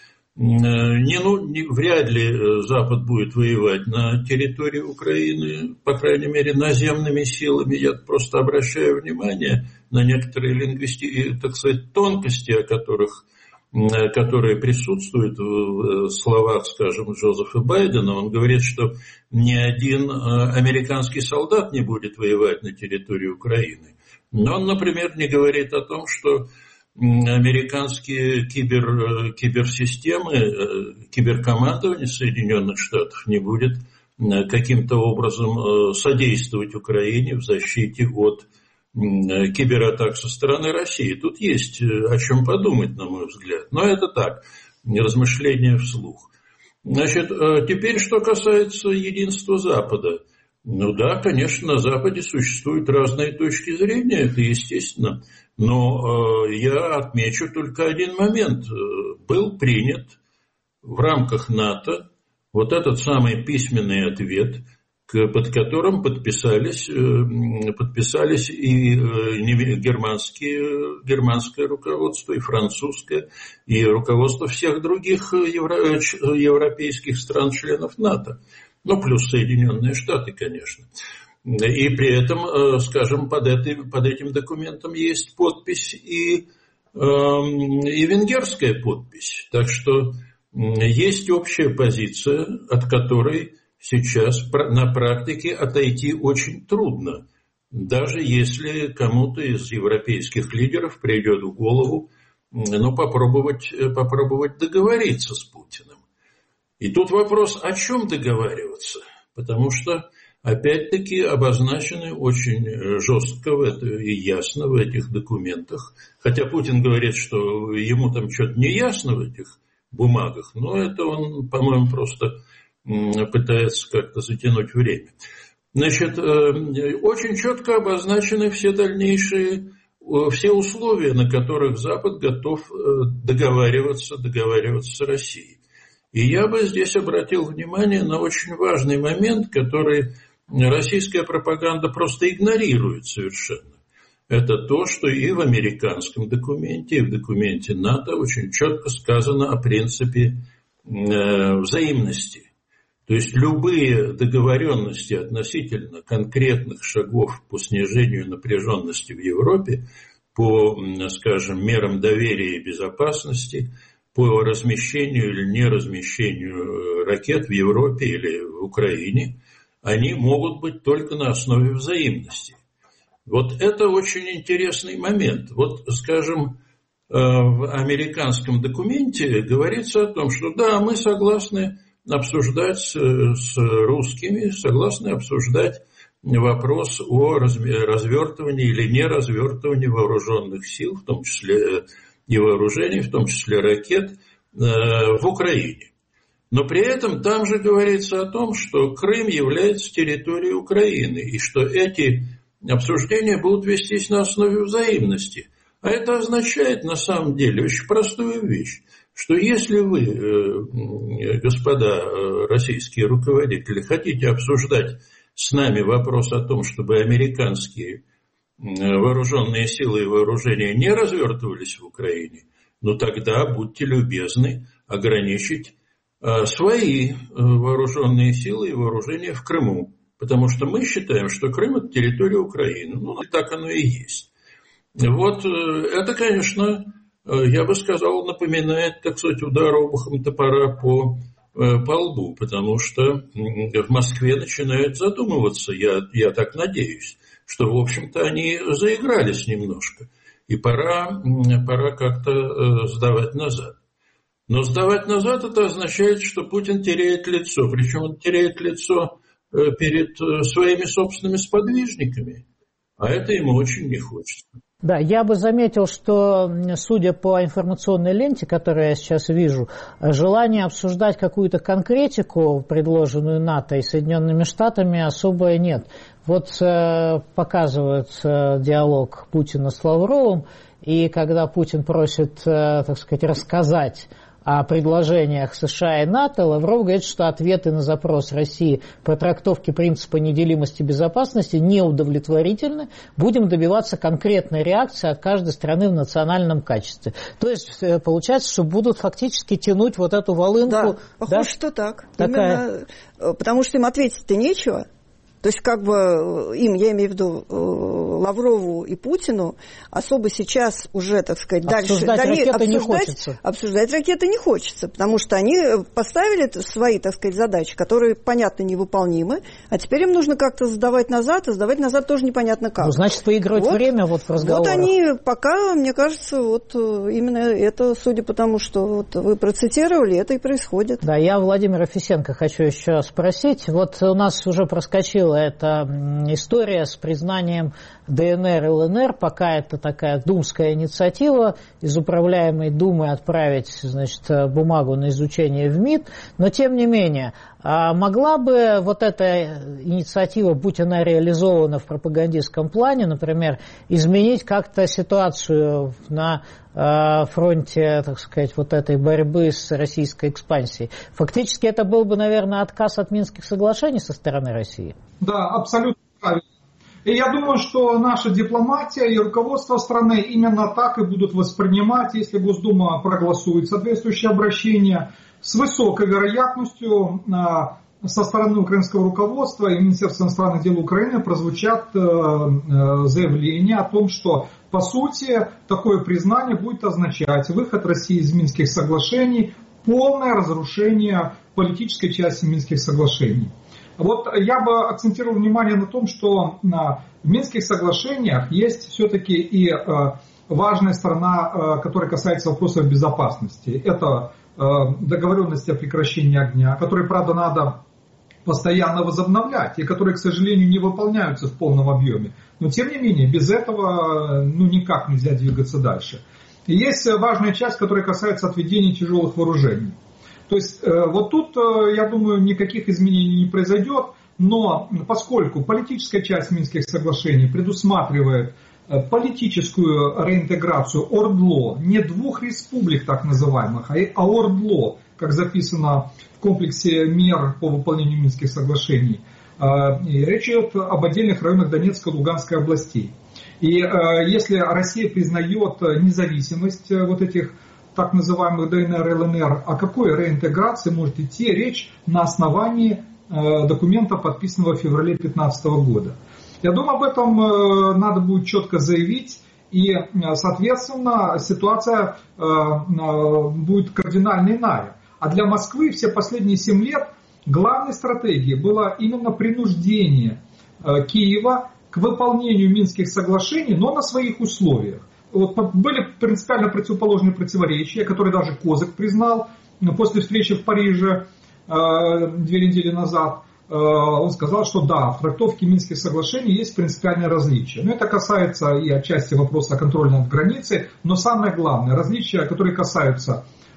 Вряд ли Запад будет воевать на территории Украины, по крайней мере, наземными силами. Я просто обращаю внимание на некоторые так сказать, тонкости, которые присутствуют в словах, скажем, Джозефа Байдена. Он говорит, что ни один американский солдат не будет воевать на территории Украины. Но он, например, не говорит о том, что американские киберсистемы, киберкомандование Соединенных Штатов не будет каким-то образом содействовать Украине в защите от кибератак со стороны России. Тут есть о чем подумать, на мой взгляд. Но это так, размышления вслух. Значит, теперь, что касается единства Запада. Ну да, конечно, на Западе существуют разные точки зрения, это естественно. Но я отмечу только один момент. Был принят в рамках НАТО вот этот самый письменный ответ, под которым подписались и германское руководство, и французское, и руководство всех других европейских стран-членов НАТО. Ну, плюс Соединенные Штаты, конечно. И при этом, скажем, под этим документом есть подпись и венгерская подпись. Так что есть общая позиция, от которой сейчас на практике отойти очень трудно. Даже если кому-то из европейских лидеров придет в голову попробовать договориться с Путиным. И тут вопрос, о чем договариваться? Потому что опять-таки обозначены очень жестко и ясно в этих документах. Хотя Путин говорит, что ему там что-то не ясно в этих бумагах, но это он, по-моему, просто пытается как-то затянуть время. Значит, очень четко обозначены все условия, на которых Запад готов договариваться с Россией. И я бы здесь обратил внимание на очень важный момент, который российская пропаганда просто игнорирует совершенно. Это то, что и в американском документе, и в документе НАТО очень четко сказано о принципе взаимности. То есть любые договоренности относительно конкретных шагов по снижению напряженности в Европе, по, скажем, мерам доверия и безопасности, по размещению или неразмещению ракет в Европе или в Украине, они могут быть только на основе взаимности. Вот это очень интересный момент. Вот, скажем, в американском документе говорится о том, что да, мы согласны обсуждать с русскими, согласны обсуждать вопрос о развертывании или неразвертывании вооруженных сил, в том числе и вооружений, в том числе ракет, в Украине. Но при этом там же говорится о том, что Крым является территорией Украины, и что эти обсуждения будут вестись на основе взаимности. А это означает на самом деле очень простую вещь, что если вы, господа российские руководители, хотите обсуждать с нами вопрос о том, чтобы американские вооруженные силы и вооружения не развертывались в Украине, ну тогда будьте любезны ограничить свои вооруженные силы и вооружения в Крыму. Потому что мы считаем, что Крым – это территория Украины. Ну, и так оно и есть. Вот это, конечно, я бы сказал, напоминает, так сказать, удар обухом топора по лбу. Потому что в Москве начинают задумываться, я так надеюсь, что, в общем-то, они заигрались немножко. И пора как-то сдавать назад. Но сдавать назад это означает, что Путин теряет лицо. Причем он теряет лицо перед своими собственными сподвижниками. А это ему очень не хочется. Да, я бы заметил, что, судя по информационной ленте, которую я сейчас вижу, желания обсуждать какую-то конкретику, предложенную НАТО и Соединенными Штатами, особо нет. Вот показывают диалог Путина с Лавровым, и когда Путин просит, так сказать, рассказать о предложениях США и НАТО, Лавров говорит, что ответы на запрос России по трактовке принципа неделимости безопасности неудовлетворительны. Будем добиваться конкретной реакции от каждой страны в национальном качестве. То есть получается, что будут фактически тянуть вот эту волынку. Да, похоже, что так. Именно, потому что им ответить-то нечего. То есть как бы им, я имею в виду Лаврову и Путину, особо сейчас уже, так сказать, обсуждать ракеты не хочется. Обсуждать ракеты не хочется, потому что они поставили свои, так сказать, задачи, которые, понятно, невыполнимы, а теперь им нужно как-то сдавать назад, и сдавать назад тоже непонятно как. Ну, значит, поиграть время вот в разговорах. Вот они пока, мне кажется, вот именно это, судя по тому, что вот вы процитировали, это и происходит. Да, я Владимира Фисенко хочу еще спросить. Вот у нас уже проскочила эта история с признанием ДНР и ЛНР. Пока это такая думская инициатива, из управляемой Думы отправить, значит, бумагу на изучение в МИД. Но, тем не менее, могла бы вот эта инициатива, будь она реализована в пропагандистском плане, например, изменить как-то ситуацию на фронте, так сказать, вот этой борьбы с российской экспансией? Фактически это был бы, наверное, отказ от Минских соглашений со стороны России. Да, абсолютно правильно. И я думаю, что наша дипломатия и руководство страны именно так и будут воспринимать, если Госдума проголосует соответствующее обращение, с высокой вероятностью со стороны украинского руководства и Министерства иностранных дел Украины прозвучат заявления о том, что, по сути, такое признание будет означать выход России из Минских соглашений, полное разрушение политической части Минских соглашений. Вот я бы акцентировал внимание на том, что в Минских соглашениях есть все-таки и важная сторона, которая касается вопросов безопасности. Это договоренности о прекращении огня, которые, правда, надо постоянно возобновлять, и которые, к сожалению, не выполняются в полном объеме. Но, тем не менее, без этого никак нельзя двигаться дальше. И есть важная часть, которая касается отведения тяжелых вооружений. То есть вот тут, я думаю, никаких изменений не произойдет, но поскольку политическая часть Минских соглашений предусматривает политическую реинтеграцию ОРДЛО, не двух республик так называемых, а ОРДЛО, как записано в комплексе мер по выполнению Минских соглашений, и речь идет об отдельных районах Донецкой и Луганской областей. И если Россия признает независимость вот этих так называемых ДНР и ЛНР, о какой реинтеграции может идти речь на основании документа, подписанного в феврале 2015 года? Я думаю, об этом надо будет четко заявить, и, соответственно, ситуация будет кардинально иная. А для Москвы все последние 7 лет главной стратегией было именно принуждение Киева к выполнению Минских соглашений, но на своих условиях. Вот были принципиально противоположные противоречия, которые даже Козак признал после встречи в Париже 2 недели назад. Он сказал, что да, в трактовке Минских соглашений есть принципиальное различие. Но это касается и отчасти вопроса контроля над границей, но самое главное, различия, которые касаются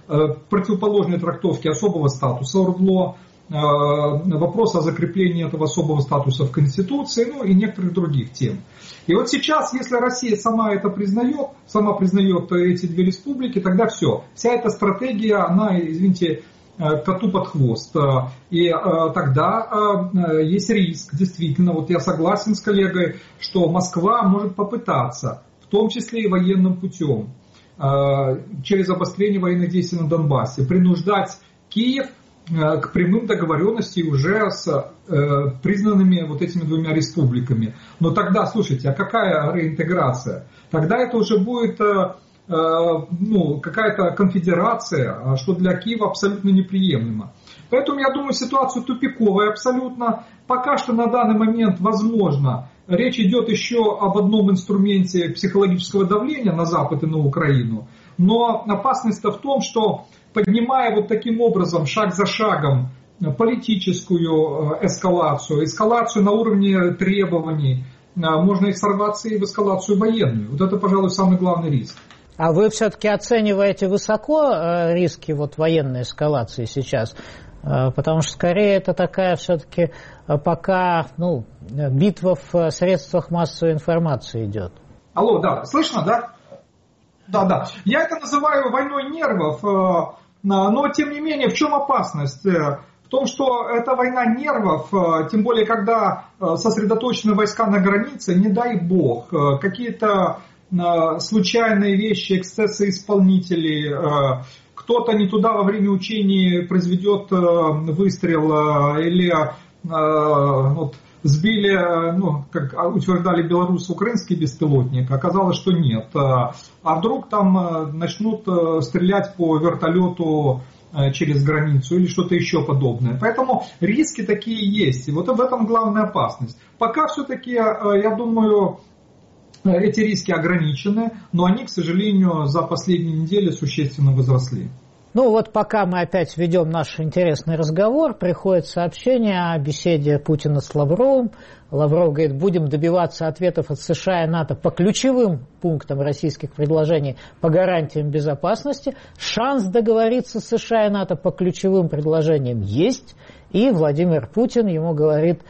противоположной трактовки особого статуса ОРДЛО, вопрос о закреплении этого особого статуса в Конституции, ну и некоторых других тем. И вот сейчас, если Россия сама это признает, сама признает эти две республики, тогда все. Вся эта стратегия, она, извините, коту под хвост. И тогда есть риск, действительно, вот я согласен с коллегой, что Москва может попытаться, в том числе и военным путем, через обострение военных действий на Донбассе, принуждать Киев к прямым договоренностям уже с признанными вот этими двумя республиками. Но тогда, слушайте, а какая реинтеграция? Тогда это уже будет какая-то конфедерация, что для Киева абсолютно неприемлемо. Поэтому я думаю, ситуация тупиковая абсолютно. Пока что на данный момент, возможно, речь идет еще об одном инструменте психологического давления на Запад и на Украину. Но опасность-то в том, что поднимая вот таким образом, шаг за шагом, политическую эскалацию на уровне требований, можно и сорваться и в эскалацию военную. Вот это, пожалуй, самый главный риск. А вы все-таки оцениваете высоко риски вот военной эскалации сейчас? Потому что скорее это такая все-таки пока битва в средствах массовой информации идет. Алло, да, слышно, да? Да. Я это называю войной нервов, но тем не менее, в чем опасность? В том, что это война нервов, тем более, когда сосредоточены войска на границе, не дай бог, какие-то случайные вещи, эксцессы исполнителей, кто-то не туда во время учений произведет выстрел или сбили, как утверждали белорусы, украинский беспилотник, оказалось, что нет. А вдруг там начнут стрелять по вертолету через границу или что-то еще подобное. Поэтому риски такие есть. И вот в этом главная опасность. Пока все-таки, я думаю, эти риски ограничены, но они, к сожалению, за последние недели существенно возросли. Ну вот пока мы опять ведем наш интересный разговор, приходит сообщение о беседе Путина с Лавровым. Лавров говорит, будем добиваться ответов от США и НАТО по ключевым пунктам российских предложений по гарантиям безопасности. Шанс договориться с США и НАТО по ключевым предложениям есть. И Владимир Путин ему говорит,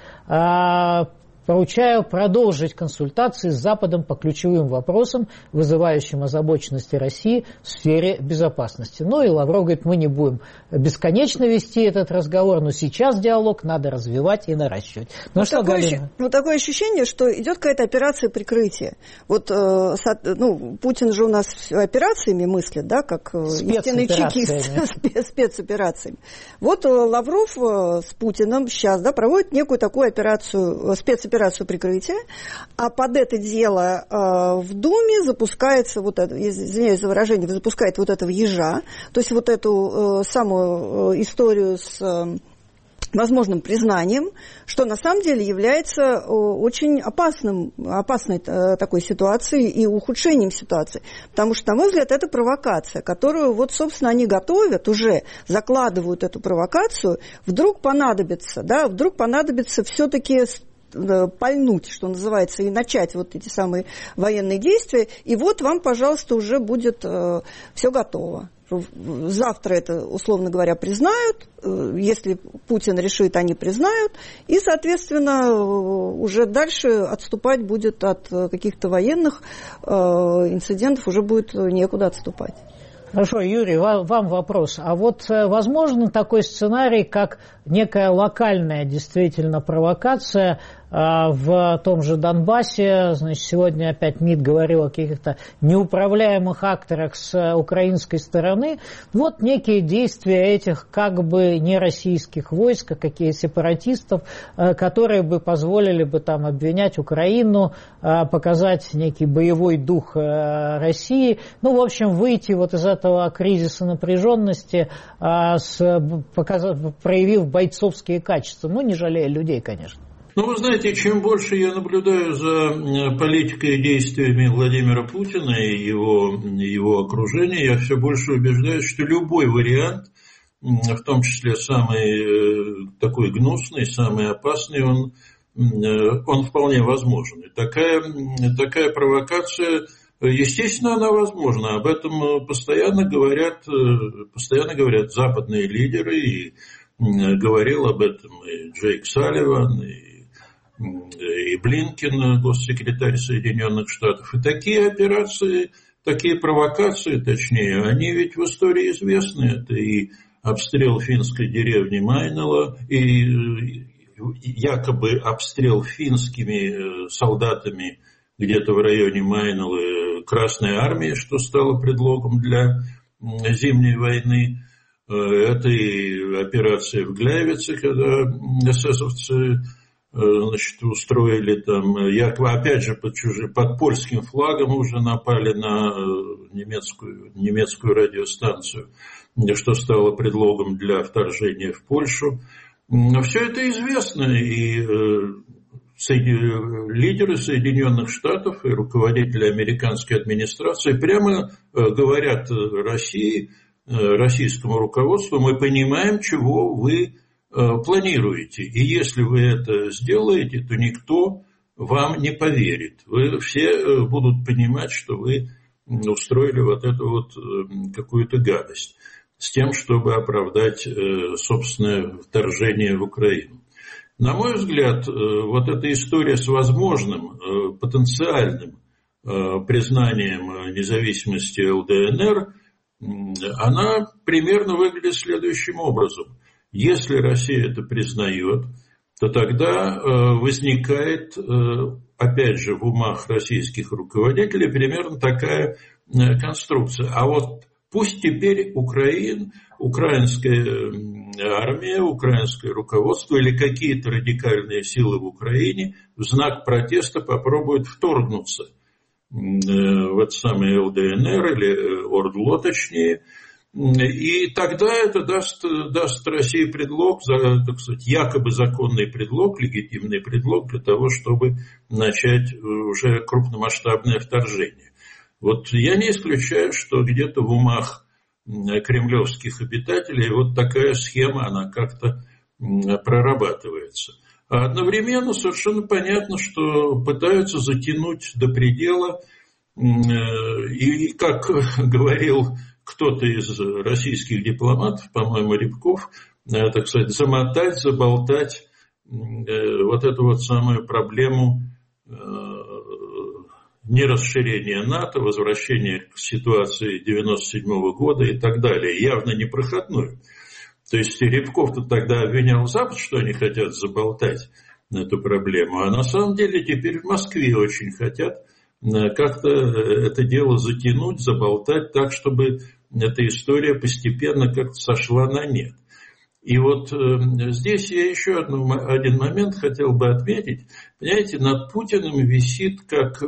поручаю продолжить консультации с Западом по ключевым вопросам, вызывающим озабоченности России в сфере безопасности. Ну и Лавров говорит, мы не будем бесконечно вести этот разговор, но сейчас диалог надо развивать и наращивать. Ну что, Галина? Такое ощущение, что идет какая-то операция прикрытия. Вот Путин же у нас операциями мыслит, да, как истинный чекист, спецоперациями. Вот Лавров с Путиным сейчас проводит некую такую операцию, спецоперацию прикрытия, а под это дело в Думе запускается, извиняюсь за выражение, запускает вот этого ежа, то есть вот эту самую историю с возможным признанием, что на самом деле является очень опасной такой ситуацией и ухудшением ситуации. Потому что, на мой взгляд, это провокация, которую, собственно, они готовят, уже закладывают эту провокацию, вдруг понадобится все-таки пальнуть, что называется, и начать вот эти самые военные действия, и вот вам, пожалуйста, уже будет все готово. Завтра это, условно говоря, признают, если Путин решит, они признают, и, соответственно, уже дальше отступать будет от каких-то военных инцидентов, уже будет некуда отступать. Хорошо, Юрий, вам вопрос. А вот возможен такой сценарий, как некая локальная действительно провокация в том же Донбассе? Значит, сегодня опять МИД говорил о каких-то неуправляемых акторах с украинской стороны. Вот некие действия этих как бы не российских войск, а какие сепаратистов, которые бы позволили бы там обвинять Украину, показать некий боевой дух России. Ну, в общем, выйти вот из этого кризиса напряженности, проявив бойцовские качества. Ну, не жалея людей, конечно. Ну, вы знаете, чем больше я наблюдаю за политикой и действиями Владимира Путина и его окружения, я все больше убеждаюсь, что любой вариант, в том числе самый такой гнусный, самый опасный, он вполне возможен. И такая провокация естественно, она возможна. Об этом постоянно говорят западные лидеры, и говорил об этом и Джейк Салливан, и Блинкен, госсекретарь Соединенных Штатов. И такие операции, такие провокации, точнее, они ведь в истории известны. Это и обстрел финской деревни Майнала, и якобы обстрел финскими солдатами где-то в районе Майналы Красной Армии, что стало предлогом для зимней войны. Это и операция в Гляйвице, когда эсэсовцы устроили там, якобы опять же под польским флагом уже напали на немецкую радиостанцию, что стало предлогом для вторжения в Польшу. Все это известно, и лидеры Соединенных Штатов и руководители американской администрации прямо говорят России, российскому руководству: мы понимаем, чего вы планируете, и если вы это сделаете, то никто вам не поверит. Вы все будут понимать, что вы устроили вот эту вот какую-то гадость с тем, чтобы оправдать собственное вторжение в Украину. На мой взгляд, вот эта история с возможным потенциальным признанием независимости ЛДНР, она примерно выглядит следующим образом. Если Россия это признает, то тогда возникает, опять же, в умах российских руководителей примерно такая конструкция. А вот пусть теперь украинская армия, украинское руководство или какие-то радикальные силы в Украине в знак протеста попробуют вторгнуться в это самое ЛДНР или ОРДЛО точнее. И тогда это даст России предлог, так сказать, якобы законный предлог, легитимный предлог для того, чтобы начать уже крупномасштабное вторжение. Вот я не исключаю, что где-то в умах кремлевских обитателей вот такая схема, она как-то прорабатывается. А одновременно совершенно понятно, что пытаются затянуть до предела, и, как говорил кто-то из российских дипломатов, по-моему, Рябков, так сказать, замотать, заболтать вот эту вот самую проблему нерасширения НАТО, возвращения к ситуации 1997 года и так далее, явно непроходную. То есть Рябков-то тогда обвинял Запад, что они хотят заболтать эту проблему, а на самом деле теперь в Москве очень хотят как-то это дело затянуть, заболтать так, чтобы эта история постепенно как-то сошла на нет. И вот здесь я еще один момент хотел бы отметить. Понимаете, над Путиным висит как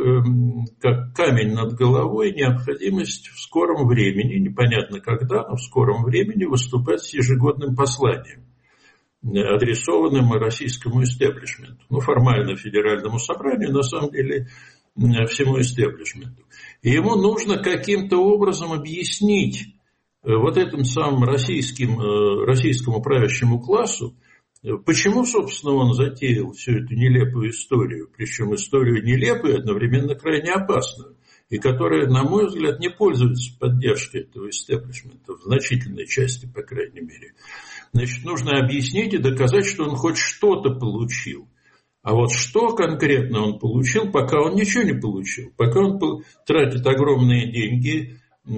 камень над головой необходимость в скором времени, непонятно когда, но в скором времени выступать с ежегодным посланием, адресованным российскому истеблишменту. Ну, формально Федеральному собранию, на самом деле всему истеблишменту. И ему нужно каким-то образом объяснить вот этому самому российскому правящему классу, почему, собственно, он затеял всю эту нелепую историю, причем историю нелепую и одновременно крайне опасную, и которая, на мой взгляд, не пользуется поддержкой этого истеблишмента, в значительной части, по крайней мере. Значит, нужно объяснить и доказать, что он хоть что-то получил. А вот что конкретно он получил, пока он ничего не получил. Пока он тратит огромные деньги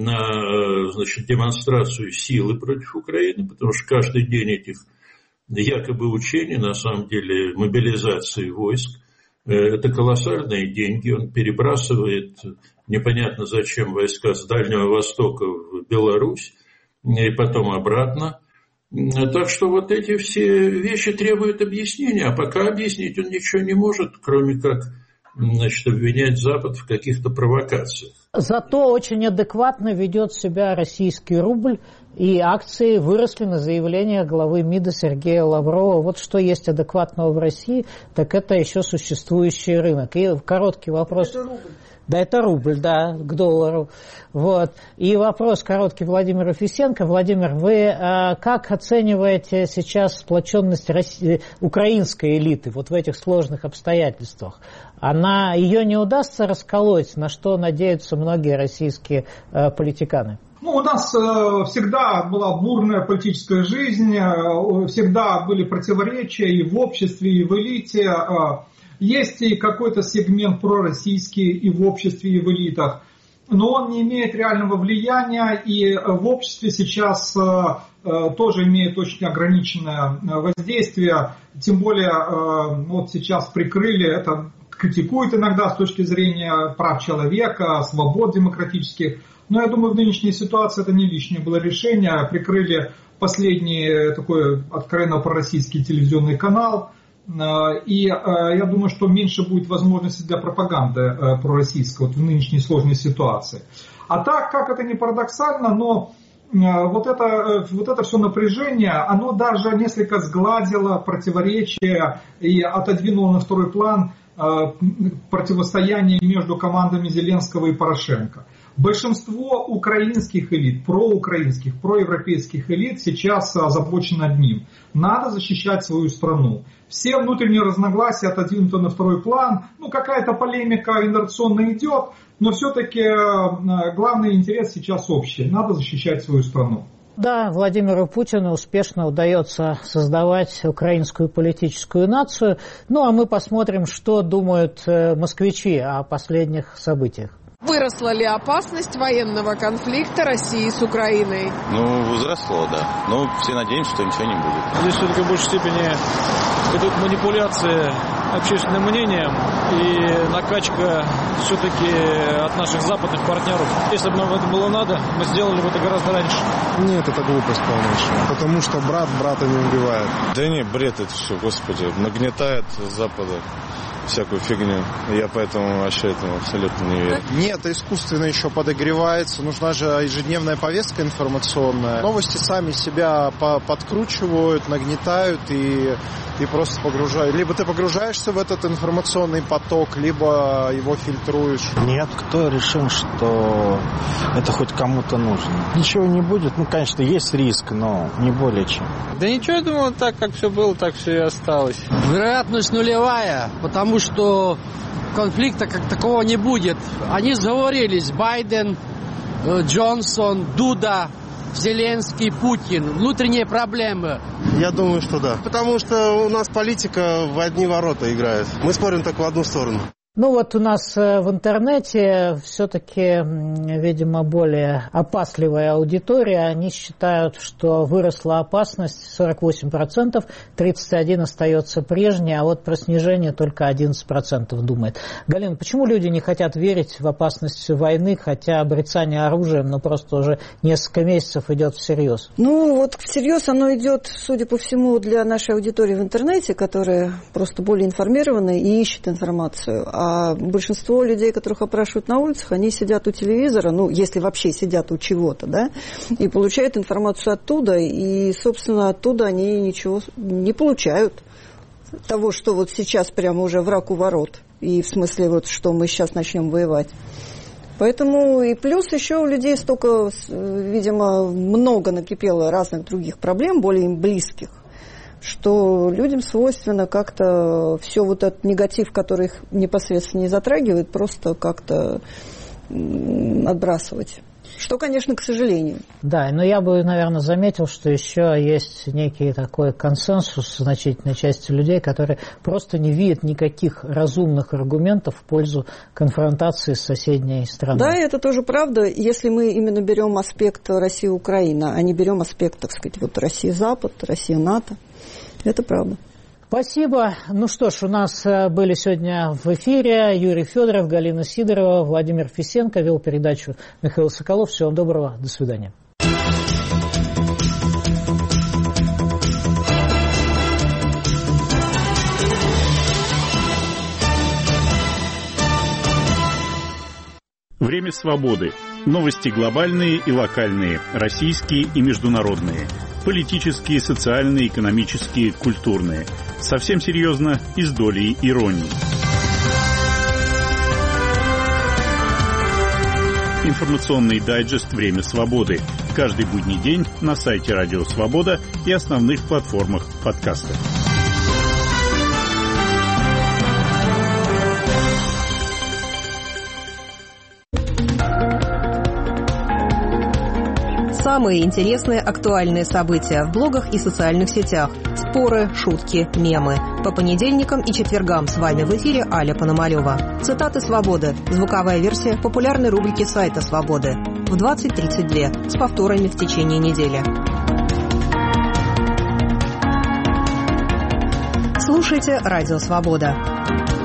на, значит, демонстрацию силы против Украины, потому что каждый день этих якобы учений, на самом деле мобилизации войск, это колоссальные деньги. Он перебрасывает непонятно зачем войска с Дальнего Востока в Беларусь и потом обратно. Так что вот эти все вещи требуют объяснения, а пока объяснить он ничего не может, кроме как, значит, обвинять Запад в каких-то провокациях. Зато очень адекватно ведет себя российский рубль, и акции выросли на заявление главы МИДа Сергея Лаврова. Вот что есть адекватного в России, так это еще существующий рынок. И короткий вопрос. Это рубль. Да, это рубль, да, к доллару. Вот. И вопрос короткий Владимиру Фисенко. Владимир, вы как оцениваете сейчас сплоченность украинской элиты вот в этих сложных обстоятельствах? Ее не удастся расколоть, на что надеются многие российские политиканы. У нас всегда была бурная политическая жизнь, всегда были противоречия и в обществе, и в элите. Есть и какой-то сегмент пророссийский и в обществе, и в элитах, но он не имеет реального влияния, и в обществе сейчас тоже имеет очень ограниченное воздействие, тем более вот сейчас прикрыли, это критикуют иногда с точки зрения прав человека, свобод демократических, но я думаю, в нынешней ситуации это не лишнее было решение, прикрыли последний такой откровенно пророссийский телевизионный канал, и я думаю, что меньше будет возможности для пропаганды пророссийской вот в нынешней сложной ситуации. А так, как это не парадоксально, но вот это все напряжение, оно даже несколько сгладило противоречия и отодвинуло на второй план противостояние между командами Зеленского и Порошенко. Большинство украинских элит, проукраинских, проевропейских элит сейчас озабочено одним. Надо защищать свою страну. Все внутренние разногласия отодвинуты на второй план. Какая-то полемика инерционно идет, но все-таки главный интерес сейчас общий. Надо защищать свою страну. Да, Владимиру Путину успешно удается создавать украинскую политическую нацию. А мы посмотрим, что думают москвичи о последних событиях. Выросла ли опасность военного конфликта России с Украиной? Возросло, да. Все надеемся, что ничего не будет. Здесь все-таки в большей степени идут манипуляции общественным мнением и накачка все-таки от наших западных партнеров. Если бы нам это было надо, мы сделали бы это гораздо раньше. Нет, это глупость полнейшая. Потому что брат брата не убивает. Да не, бред это все, господи. Нагнетает с Запада всякую фигню. Я поэтому вообще этому абсолютно не верю. Нет, это искусственно еще подогревается. Нужна же ежедневная повестка информационная. Новости сами себя подкручивают, нагнетают и просто погружаешь. Либо ты погружаешься в этот информационный поток, либо его фильтруешь. Нет, кто решил, что это хоть кому-то нужно? Ничего не будет. Конечно, есть риск, но не более чем. Да ничего, я думаю, так как все было, так все и осталось. Вероятность нулевая, потому что конфликта как такого не будет. Они сговорились, Байден, Джонсон, Дуда, Зеленский, Путин. Внутренние проблемы. Я думаю, что да. Потому что у нас политика в одни ворота играет. Мы спорим только в одну сторону. У нас в интернете все-таки, видимо, более опасливая аудитория. Они считают, что выросла опасность 48%, 31% остается прежней, а вот про снижение только 11% думает. Галина, почему люди не хотят верить в опасность войны, хотя обрицание оружием, просто уже несколько месяцев идет всерьез? Всерьез оно идет, судя по всему, для нашей аудитории в интернете, которая просто более информирована и ищет информацию. А большинство людей, которых опрашивают на улицах, они сидят у телевизора, если вообще сидят у чего-то, да, и получают информацию оттуда, и, собственно, оттуда они ничего не получают. Того, что вот сейчас прямо уже враг у ворот, и в смысле, что мы сейчас начнем воевать. Поэтому и плюс еще у людей столько, видимо, много накипело разных других проблем, более им близких, что людям свойственно как-то все этот негатив, который их непосредственно не затрагивает, просто как-то отбрасывать. Что, конечно, к сожалению. Да, но я бы, наверное, заметил, что еще есть некий такой консенсус значительной части людей, которые просто не видят никаких разумных аргументов в пользу конфронтации с соседней страной. Да, это тоже правда, если мы именно берем аспект Россия-Украина, а не берем аспект, так сказать, Россия-Запад, Россия-НАТО. Это правда. Спасибо. Что ж, у нас были сегодня в эфире Юрий Федоров, Галина Сидорова, Владимир Фисенко, вел передачу Михаил Соколов. Всего вам доброго. До свидания. Время свободы. Новости глобальные и локальные, российские и международные. Политические, социальные, экономические, культурные. Совсем серьезно и с долей иронии. Информационный дайджест «Время свободы». Каждый будний день на сайте Радио Свобода и основных платформах подкастов. Самые интересные актуальные события в блогах и социальных сетях. Споры, шутки, мемы. По понедельникам и четвергам с вами в эфире Аля Пономарёва. Цитаты «Свободы». Звуковая версия популярной рубрики сайта «Свободы». В 20:32 с повторами в течение недели. Слушайте «Радио Свобода».